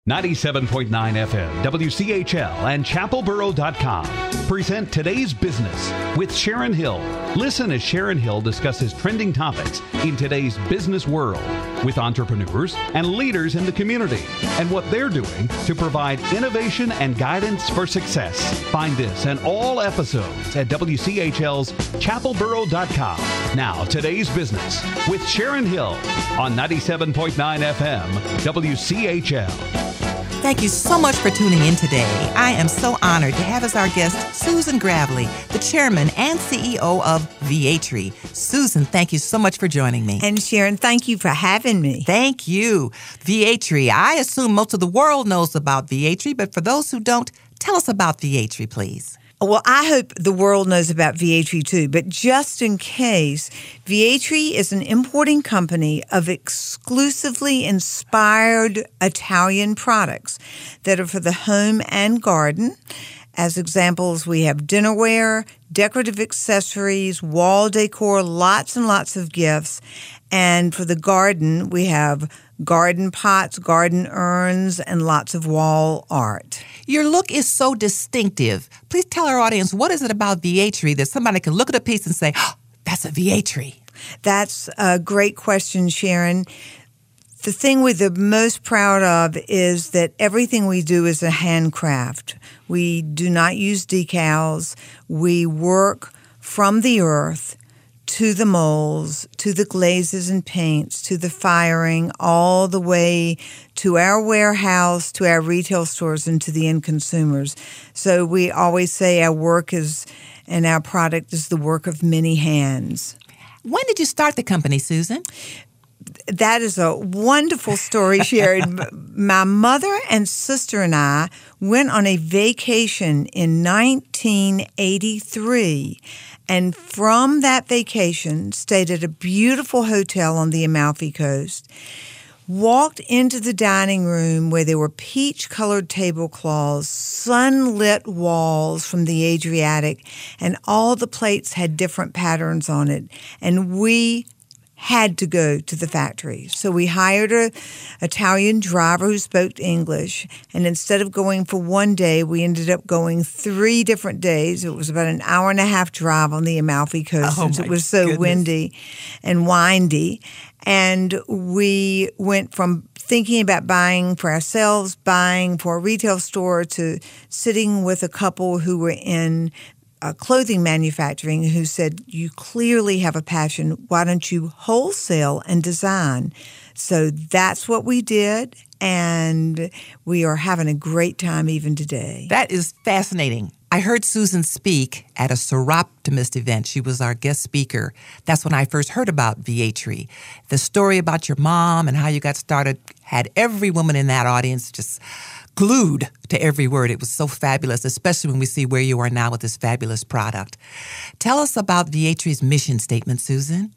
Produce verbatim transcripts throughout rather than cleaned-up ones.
ninety-seven point nine F M, W C H L, and chapel borough dot com present Today's Business with Sharon Hill. Listen as Sharon Hill discusses trending topics in today's business world with entrepreneurs and leaders in the community and what they're doing to provide innovation and guidance for success. Find this and all episodes at W C H L's chapel borough dot com. Now, Today's Business with Sharon Hill on ninety-seven point nine F M, W C H L. Thank you so much for tuning in today. I am so honored to have as our guest Susan Gravely, the chairman and C E O of Viatri. Susan, thank you so much for joining me. And Sharon, thank you for having me. Thank you. Viatri. I assume most of the world knows about Viatri, but for those who don't, tell us about Viatri, please. Well, I hope the world knows about Viatri too, but just in case, Viatri is an importing company of exclusively inspired Italian products that are for the home and garden. As examples, we have dinnerware, decorative accessories, wall decor, lots and lots of gifts. And for the garden, we have garden pots, garden urns, and lots of wall art. Your look is so distinctive. Please tell our audience, what is it about Viatri that somebody can look at a piece and say, oh, that's a Viatri? That's a great question, Sharon. The thing we're the most proud of is that everything we do is a handcraft. We do not use decals. We work from the earth to the molds, to the glazes and paints, to the firing, all the way to our warehouse, to our retail stores, and to the end consumers. So we always say our work is, and our product is the work of many hands. When did you start the company, Susan? That is a wonderful story, Sharon. My mother and sister and I went on a vacation in nineteen eighty-three, and from that vacation stayed at a beautiful hotel on the Amalfi Coast, walked into the dining room where there were peach-colored tablecloths, sunlit walls from the Adriatic, and all the plates had different patterns on it, and we had to go to the factory. So we hired an Italian driver who spoke English, and instead of going for one day, we ended up going three different days. It was about an hour and a half drive on the Amalfi Coast oh since it was so goodness. windy and windy. And we went from thinking about buying for ourselves, buying for a retail store, to sitting with a couple who were in Uh, clothing manufacturing who said, you clearly have a passion. Why don't you wholesale and design? So that's what we did, and we are having a great time even today. That is fascinating. I heard Susan speak at a Seroptimist event. She was our guest speaker. That's when I first heard about Viatri. The story about your mom and how you got started had every woman in that audience just glued to every word. It was so fabulous, especially when we see where you are now with this fabulous product. Tell us about Viatri's mission statement, Susan.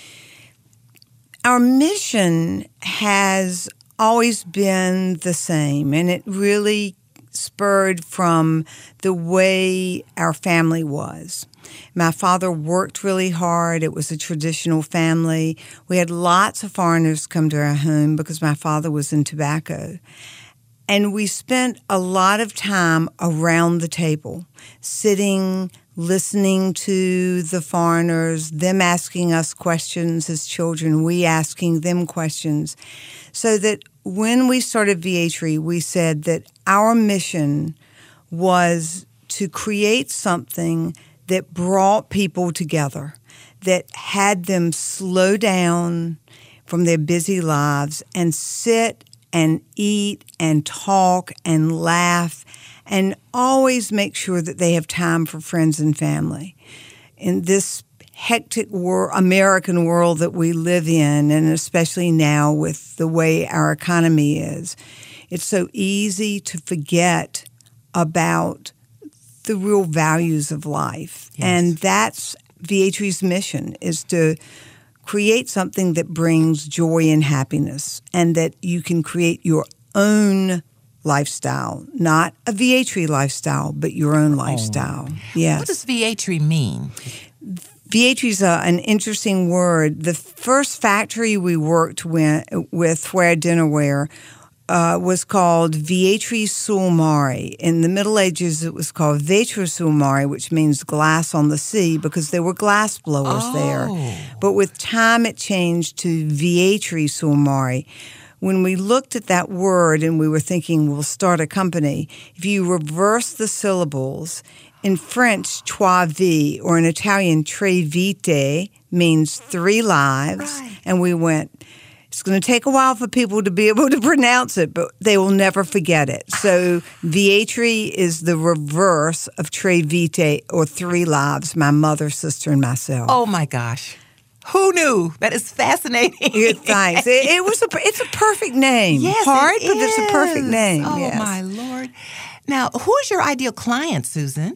Our mission has always been the same, and it really spurred from the way our family was. My father worked really hard. It was a traditional family. We had lots of foreigners come to our home because my father was in tobacco. And we spent a lot of time around the table, sitting, listening to the foreigners, them asking us questions as children, we asking them questions, so that when we started Viatri, we said that our mission was to create something that brought people together, that had them slow down from their busy lives and sit and eat and talk and laugh and always make sure that they have time for friends and family. In this hectic wor- American world that we live in, and especially now with the way our economy is, it's so easy to forget about the real values of life. Yes. And that's Viatri's mission, is to create something that brings joy and happiness, and that you can create your own lifestyle, not a Viatri lifestyle, but your own lifestyle. Oh. Yes. What does Viatri mean? Viatri is a, an interesting word. The first factory we worked with, with for our dinnerware uh, was called Vietri sul Mare. In the Middle Ages, it was called Vetri sul Mare, which means glass on the sea, because there were glass blowers Oh. there. But with time, it changed to Vietri sul Mare. When we looked at that word and we were thinking, we'll start a company, if you reverse the syllables, in French, trois vies, or in Italian, tre vite, means three lives. Right. And we went, it's going to take a while for people to be able to pronounce it, but they will never forget it. So Vietri is the reverse of tre vite, or three lives, my mother, sister, and myself. Oh, my gosh. Who knew? That is fascinating. Good, thanks. It, it was a, it's a perfect name. Yes, Hard, it but it's a perfect is. name. Oh, yes. my Lord. Now, who is your ideal client, Susan?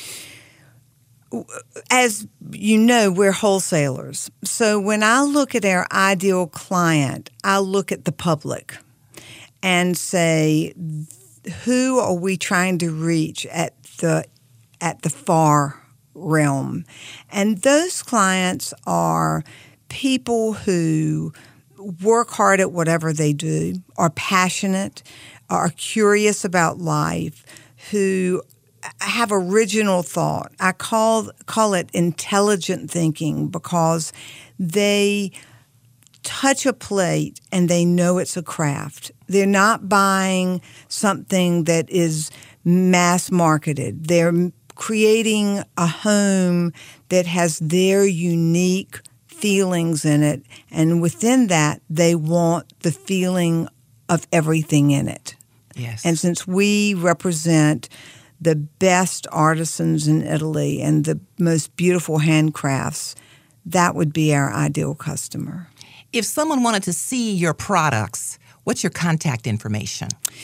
As you know, we're wholesalers. So when I look at our ideal client, I look at the public and say, who are we trying to reach at the at the far realm? And those clients are people who work hard at whatever they do, are passionate, are curious about life, who have original thought. I call call it intelligent thinking, because they touch a plate and they know it's a craft. They're not buying something that is mass marketed. They're creating a home that has their unique feelings in it, and within that, they want the feeling of everything in it. Yes. And since we represent the best artisans in Italy and the most beautiful handcrafts, that would be our ideal customer. If someone wanted to see your products, what's your contact information?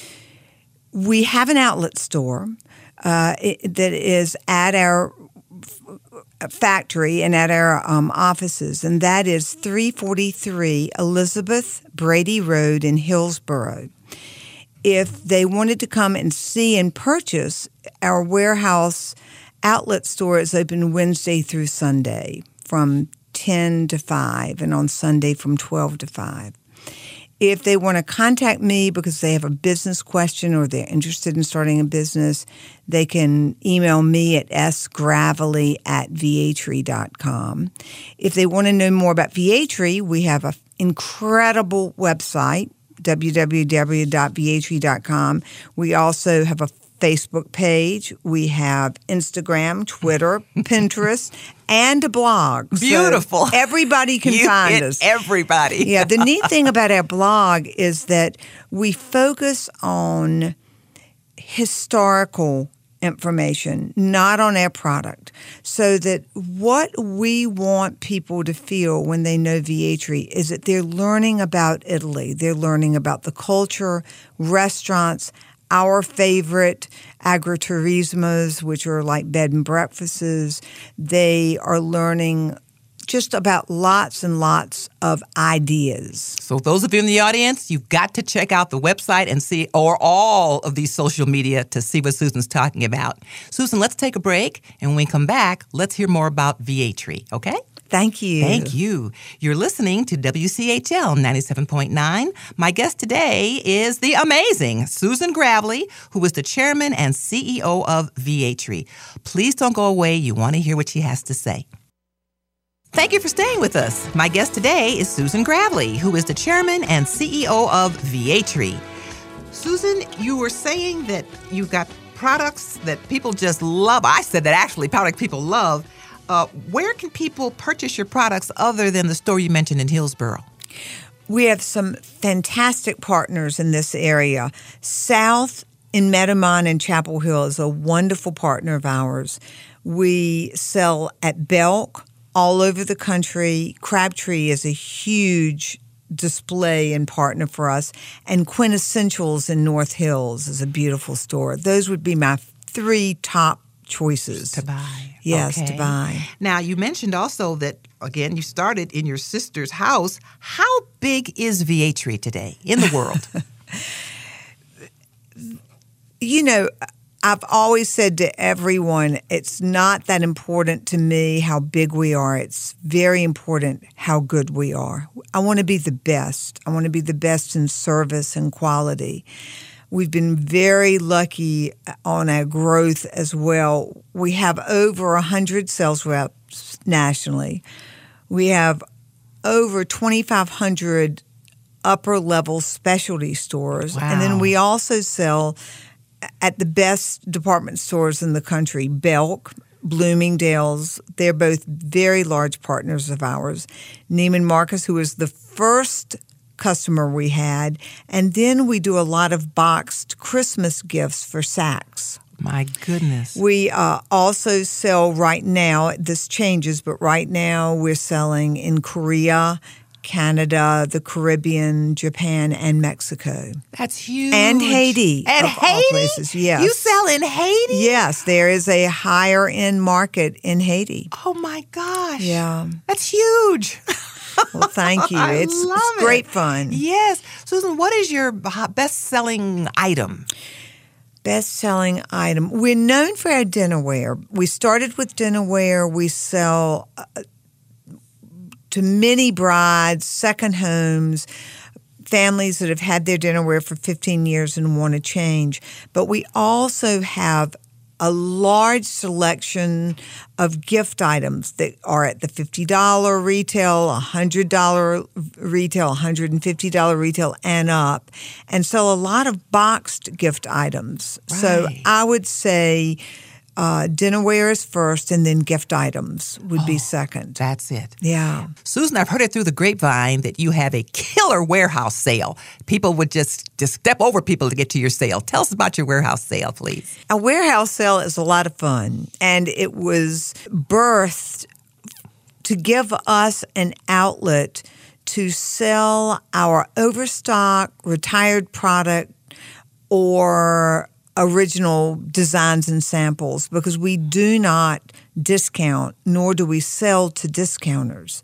We have an outlet store uh, it, that is at our factory and at our um, offices, and that is three forty-three Elizabeth Brady Road in Hillsborough. If they wanted to come and see and purchase, our warehouse outlet store is open Wednesday through Sunday from ten to five, and on Sunday from twelve to five. If they want to contact me because they have a business question or they're interested in starting a business, they can email me at s gravely at vietri dot com. If they want to know more about Vietri, we have an incredible website, w w w dot vietri dot com. We also have a Facebook page. We have Instagram, Twitter, Pinterest, and a blog. Beautiful. So everybody can you find hit us. Everybody. Yeah, the neat thing about our blog is that we focus on historical information, not on our product, so that what we want people to feel when they know Vietri is that they're learning about Italy. They're learning about the culture, restaurants, our favorite agriturismos, which are like bed and breakfasts. They are learning just about lots and lots of ideas. So those of you in the audience, you've got to check out the website and see, or all of these social media to see what Susan's talking about. Susan, let's take a break, and when we come back, let's hear more about Vietri, okay? Thank you. Thank you. You're listening to W C H L ninety-seven point nine. My guest today is the amazing Susan Gravely, who is the chairman and C E O of Vietri. Please don't go away. You want to hear what she has to say. Thank you for staying with us. My guest today is Susan Gravely, who is the chairman and C E O of Vietri. Susan, you were saying that you got products that people just love. I said that actually product people love. Uh, where can people purchase your products other than the store you mentioned in Hillsborough? We have some fantastic partners in this area. South in Meadowmont and Chapel Hill is a wonderful partner of ours. We sell at Belk all over the country. Crabtree is a huge display and partner for us. And Quintessentials in North Hills is a beautiful store. Those would be my three top choices. To buy. Yes, Okay. to buy. Now, you mentioned also that, again, you started in your sister's house. How big is Vietri today in the world? You know, I've always said to everyone, it's not that important to me how big we are. It's very important how good we are. I want to be the best. I want to be the best in service and quality. We've been very lucky on our growth as well. We have over one hundred sales reps nationally. We have over twenty-five hundred upper-level specialty stores. Wow. And then we also sell at the best department stores in the country, Belk, Bloomingdale's. They're both very large partners of ours. Neiman Marcus, who was the first customer we had. And then we do a lot of boxed Christmas gifts for Saks. My goodness. We uh, also sell right now, this changes, but right now we're selling in Korea, Canada, the Caribbean, Japan, and Mexico. That's huge. And Haiti. And of Haiti? all places, yes. You sell in Haiti? Yes, there is a higher end market in Haiti. Oh my gosh. Yeah. That's huge. Well, thank you. I It's, love it's great it. fun. Yes. Susan, what is your best-selling item? Best-selling item. We're known for our dinnerware. We started with dinnerware. We sell uh, to many brides, second homes, families that have had their dinnerware for fifteen years and want to change. But we also have a large selection of gift items that are at the fifty dollars retail, one hundred dollars retail, one hundred fifty dollars retail, and up, and sell a lot of boxed gift items. Right. So I would say uh, dinnerware is first, and then gift items would Oh, be second. That's it. Yeah. Susan, I've heard it through the grapevine that you have a killer warehouse sale. People would just, just step over people to get to your sale. Tell us about your warehouse sale, please. A warehouse sale is a lot of fun, and it was birthed to give us an outlet to sell our overstock, retired product, or original designs and samples, because we do not discount, nor do we sell to discounters.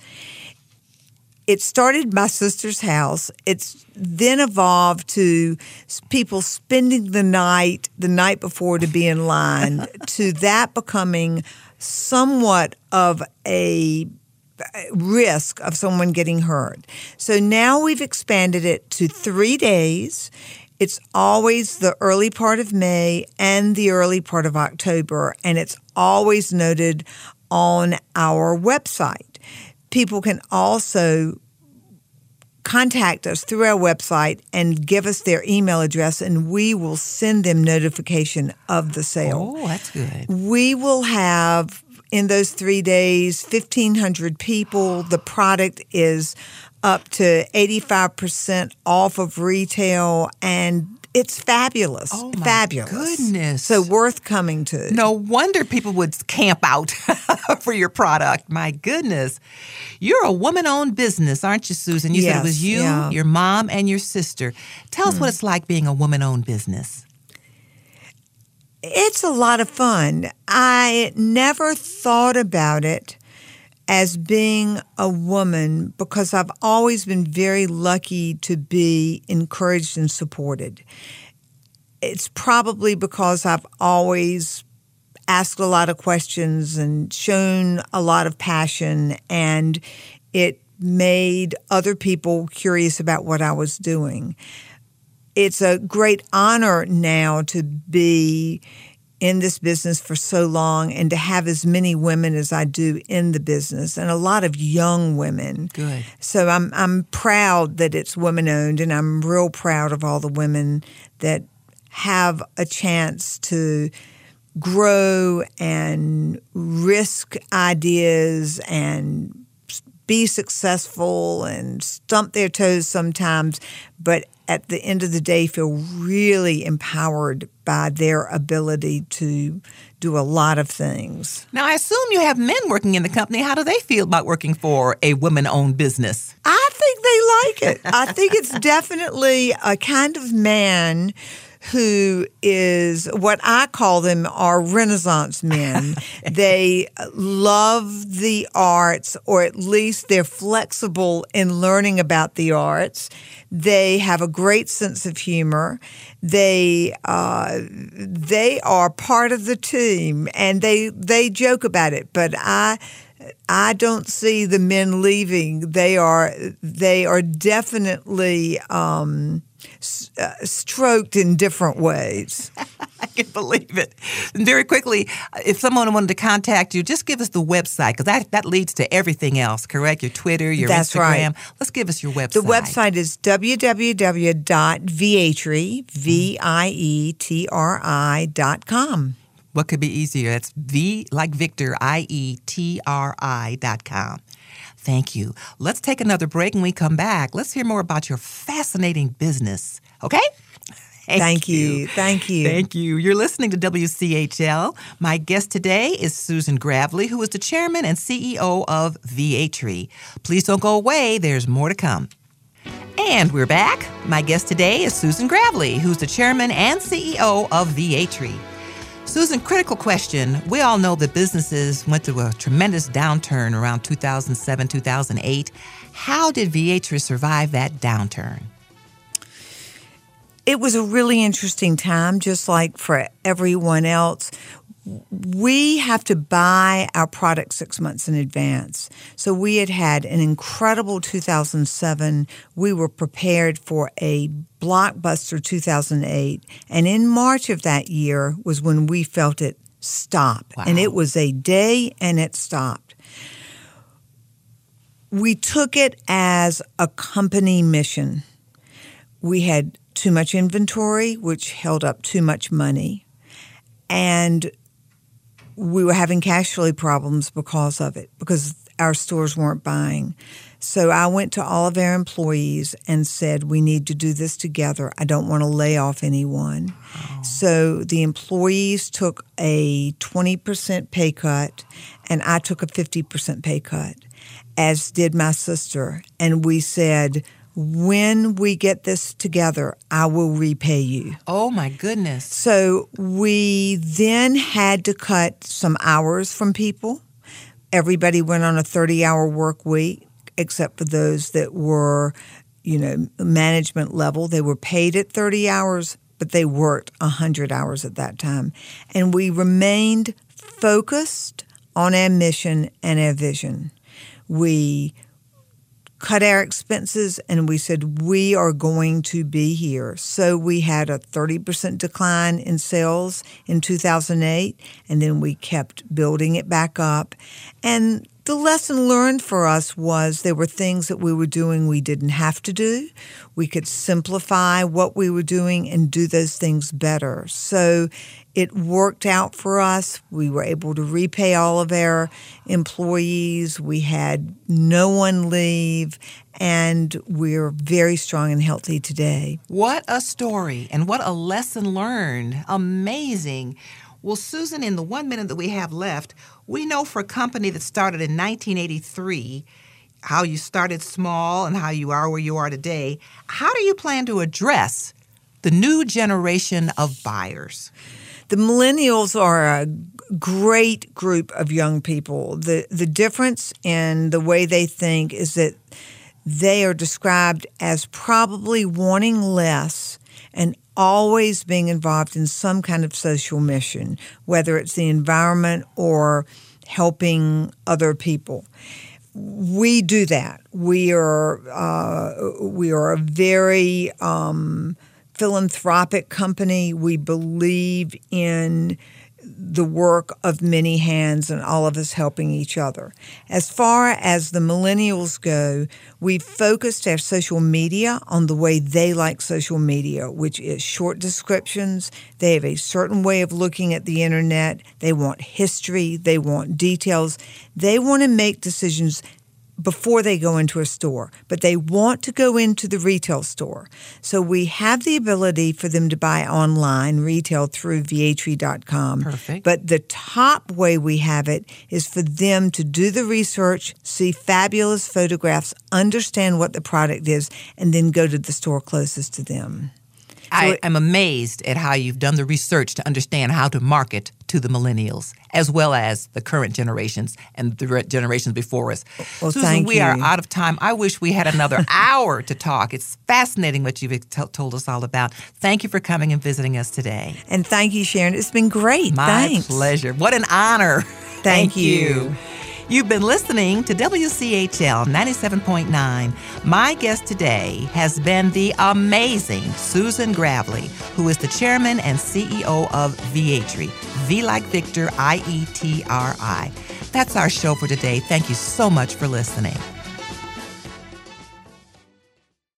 It started my sister's house. It's then evolved to people spending the night, the night before to be in line, to that becoming somewhat of a risk of someone getting hurt. So now we've expanded it to three days. It's always the early part of May and the early part of October, and it's always noted on our website. People can also contact us through our website and give us their email address, and we will send them notification of the sale. Oh, that's good. We will have, in those three days, fifteen hundred people. The product is up to eighty-five percent off of retail, and it's fabulous. Oh, my fabulous. goodness. So worth coming to. No wonder people would camp out for your product. My goodness. You're a woman-owned business, aren't you, Susan? You said it was Yes, you, yeah. your mom, and your sister. Tell us what it's like being a woman-owned business. It's a lot of fun. I never thought about it as being a woman because I've always been very lucky to be encouraged and supported. It's probably because I've always asked a lot of questions and shown a lot of passion, and it made other people curious about what I was doing. It's a great honor now to be in this business for so long and to have as many women as I do in the business, and a lot of young women. Good. So I'm I'm proud that it's women-owned, and I'm real proud of all the women that have a chance to grow and risk ideas and be successful and stump their toes sometimes, but at the end of the day feel really empowered by their ability to do a lot of things. Now, I assume you have men working in the company. How do they feel about working for a woman-owned business? I think they like it. I think it's definitely a kind of man who is what I call them are Renaissance men. They love the arts, or at least they're flexible in learning about the arts. They have a great sense of humor. They uh, they are part of the team, and they they joke about it. But I I don't see the men leaving. They are they are definitely um, s- uh, stroked in different ways. I can believe it. And very quickly, if someone wanted to contact you, just give us the website, because that, that leads to everything else, correct? Your Twitter, your That's Instagram. Right. Let's give us your website. The website is w w w dot vietri, V I E T R I dot com. What could be easier? That's V like Victor, I E T R I dot com. Thank you. Let's take another break. When we come back, let's hear more about your fascinating business. Okay? Thank, Thank you. you. Thank you. Thank you. You're listening to W C H L. My guest today is Susan Gravely, who is the chairman and C E O of Vietri. Please don't go away. There's more to come. And we're back. My guest today is Susan Gravely, who's the chairman and C E O of Vietri. Susan, critical question. We all know that businesses went through a tremendous downturn around two thousand seven, two thousand eight. How did Vietri survive that downturn? It was a really interesting time, just like for everyone else. We have to buy our product six months in advance. So we had had an incredible two thousand seven. We were prepared for a blockbuster two thousand eight. And in March of that year was when we felt it stop. Wow. And it was a day and it stopped. We took it as a company mission. We had too much inventory, which held up too much money. And we were having cash flow problems because of it, because our stores weren't buying. So I went to all of our employees and said, we need to do this together. I don't want to lay off anyone. Oh. So the employees took a twenty percent pay cut, and I took a fifty percent pay cut, as did my sister. And we said, when we get this together, I will repay you. Oh, my goodness. So we then had to cut some hours from people. Everybody went on a thirty-hour work week, except for those that were, you know, management level. They were paid at thirty hours, but they worked one hundred hours at that time. And we remained focused on our mission and our vision. We cut our expenses, and we said, we are going to be here. So we had a thirty percent decline in sales in two thousand eight, and then we kept building it back up. And the lesson learned for us was there were things that we were doing we didn't have to do. We could simplify what we were doing and do those things better. So it worked out for us. We were able to repay all of our employees. We had no one leave, and we're very strong and healthy today. What a story, and what a lesson learned. Amazing. Well, Susan, in the one minute that we have left, we know for a company that started in nineteen eighty-three, how you started small and how you are where you are today. How do you plan to address the new generation of buyers? The millennials are a great group of young people. The the difference in the way they think is that they are described as probably wanting less and always being involved in some kind of social mission, whether it's the environment or helping other people. We do that. We are uh, we are a very um, philanthropic company. We believe in the work of many hands and all of us helping each other. As far as the millennials go, we've focused our social media on the way they like social media, which is short descriptions. They have a certain way of looking at the internet. They want history. They want details. They want to make decisions before they go into a store, but they want to go into the retail store. So we have the ability for them to buy online, retail through vietri dot com. Perfect. But the top way we have it is for them to do the research, see fabulous photographs, understand what the product is, and then go to the store closest to them. I am amazed at how you've done the research to understand how to market to the millennials as well as the current generations and the generations before us. Well, Susan, thank we you. are out of time. I wish we had another hour to talk. It's fascinating what you've t- told us all about. Thank you for coming and visiting us today. And thank you, Sharon. It's been great. My Thanks. pleasure. What an honor. Thank, Thank you. you. You've been listening to W C H L ninety-seven point nine. My guest today has been the amazing Susan Gravely, who is the chairman and C E O of Vietri. V like Victor, I E T R I. That's our show for today. Thank you so much for listening.